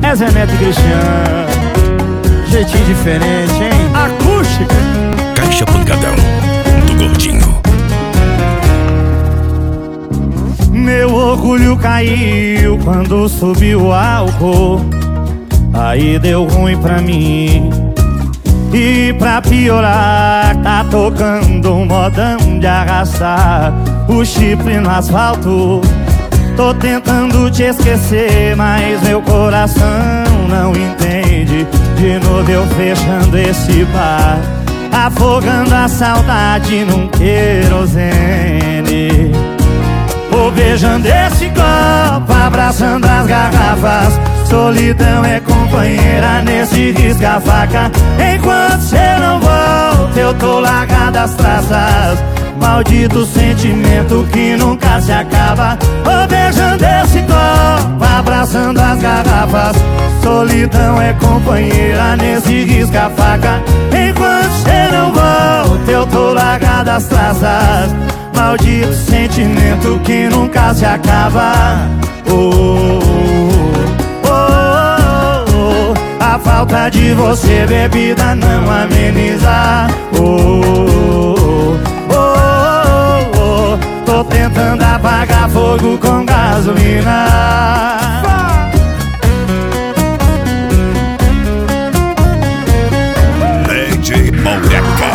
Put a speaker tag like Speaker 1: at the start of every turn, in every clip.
Speaker 1: É Zé Neto e Cristiano. Jeitinho diferente, hein? Acústica.
Speaker 2: Caixa Pancadão do Gordinho.
Speaker 1: Meu orgulho caiu quando subiu o álcool. Aí deu ruim pra mim. E pra piorar, tá tocando um modão de arrastar o chifre no asfalto. Tô tentando te esquecer, mas meu coração não entende. De novo eu fechando esse bar, afogando a saudade num querosene. Vou beijando esse copo, abraçando as garrafas. Solidão é companheira nesse risca-faca. Enquanto cê não volta, eu tô largado as traças. Maldito sentimento que nunca se acaba. Vou beijando esse copo, abraçando as garrafas. Solidão é companheira nesse risca-faca. Enquanto cê não volta, eu tô largado as traças. Maldito sentimento que nunca se acaba. A falta de você, bebida, não ameniza. Tô tentando apagar fogo com gasolina.
Speaker 2: DJ Moreca.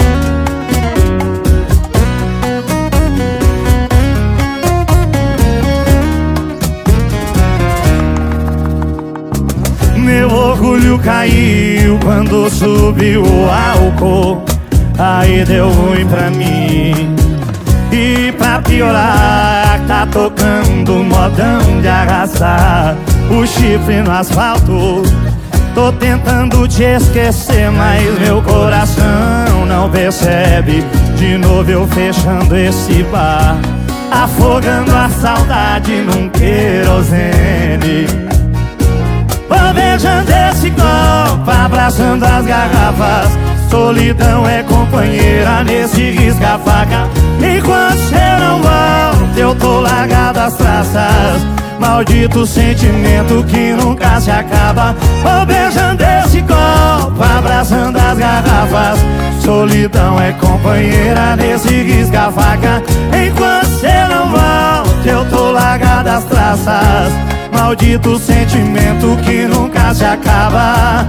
Speaker 1: Meu orgulho caiu quando subiu o álcool. Aí deu ruim pra mim. E pra piorar, tá tocando um modão de arrastar o chifre no asfalto. Tô tentando te esquecer, mas meu coração não percebe. De novo eu fechando esse bar, afogando a saudade num querosene. Vou beijando esse copo, abraçando as garrafas. Solidão é companheira nesse risca-faca. Enquanto cê não volta, eu tô largado as traças. Maldito sentimento que nunca se acaba. Vou beijando esse copo, abraçando as garrafas. Solidão é companheira nesse risca-faca. Enquanto cê não volta, eu tô largado as traças. Maldito sentimento que nunca se acaba.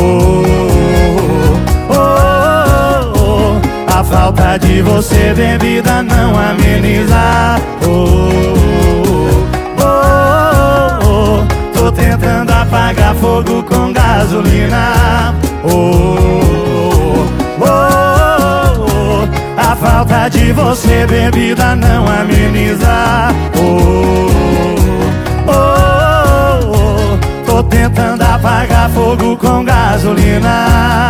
Speaker 1: A falta de você, bebida, não ameniza. Tô tentando apagar fogo com gasolina. A falta de você, bebida, não ameniza. Tô tentando apagar fogo com gasolina.